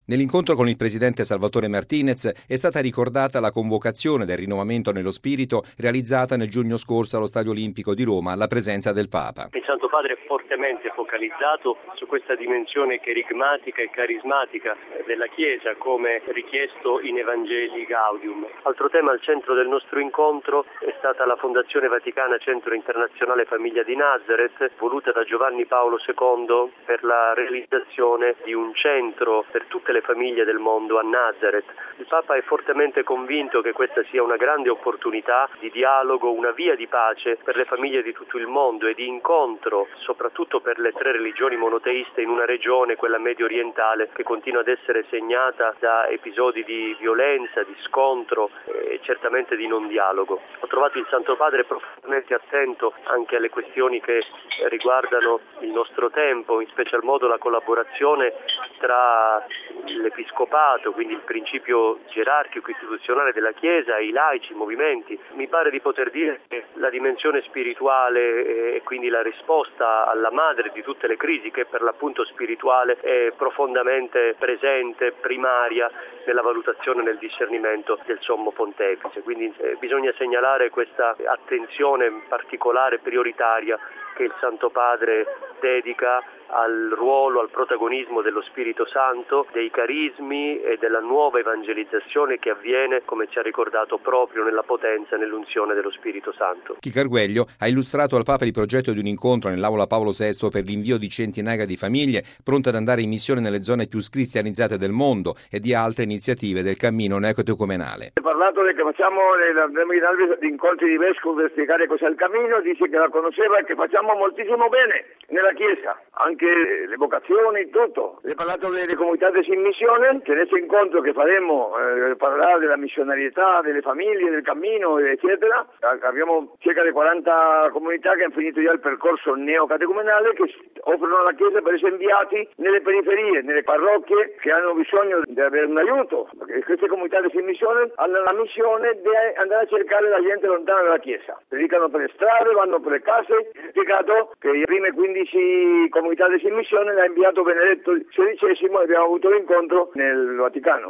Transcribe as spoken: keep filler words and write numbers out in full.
Nell'incontro con il presidente Salvatore Martinez è stata ricordata la convocazione del rinnovamento nello spirito realizzata nel giugno scorso allo Stadio Olimpico di Roma alla presenza del Papa. Il Santo Padre è fortemente focalizzato su questa dimensione cherigmatica e carismatica della Chiesa, come richiesto in Evangelii Gaudium. Altro tema al centro del nostro incontro è stata la Fondazione Vaticana Centro Internazionale Famiglia di Nazareth, voluta da Giovanni Paolo secondo per la realizzazione di un centro per tutte le le famiglie del mondo a Nazareth. Il Papa è fortemente convinto che questa sia una grande opportunità di dialogo, una via di pace per le famiglie di tutto il mondo e di incontro, soprattutto per le tre religioni monoteiste in una regione, quella medio orientale, che continua ad essere segnata da episodi di violenza, di scontro e certamente di non dialogo. Ho trovato il Santo Padre profondamente attento anche alle questioni che riguardano il nostro tempo, in special modo la collaborazione tra l'Episcopato, quindi il principio gerarchico istituzionale della Chiesa, i laici, i movimenti. Mi pare di poter dire che la dimensione spirituale e quindi la risposta alla madre di tutte le crisi, che per l'appunto spirituale è profondamente presente, primaria nella valutazione e nel discernimento del Sommo Pontefice. Quindi eh, bisogna segnalare questa attenzione particolare, prioritaria, che il Santo Padre dedica al ruolo, al protagonismo dello Spirito Santo, dei carismi e della nuova evangelizzazione che avviene, come ci ha ricordato, proprio nella potenza e nell'unzione dello Spirito Santo. Chico Arguello ha illustrato al Papa il progetto di un incontro nell'Aula Paolo sesto per l'invio di centinaia di famiglie pronte ad andare in missione nelle zone più cristianizzate del mondo e di altre iniziative del cammino neocatecumenale. Ha parlato che facciamo gli incontri di vescovi per spiegare cos'è il cammino, dice che la conosceva e che facciamo moltissimo bene nella Chiesa, anche le vocazioni, tutto. Ha parlato delle comunità in missione, che nel incontro che faremo eh, parlerà della missionarietà, delle famiglie, del cammino, eccetera. Abbiamo circa le quaranta comunità che hanno finito già il percorso neocatecumenale, che offrono alla Chiesa per essere inviati nelle periferie, nelle parrocchie che hanno bisogno di avere un aiuto. Perché queste comunità in missione hanno la missione di andare a cercare la gente lontana dalla Chiesa. Predicano per le strade, vanno per le case. Ho spiegato che le prime quindici comunità in missione le ha inviato Benedetto sedicesimo e abbiamo avuto l'incontro nel Vaticano.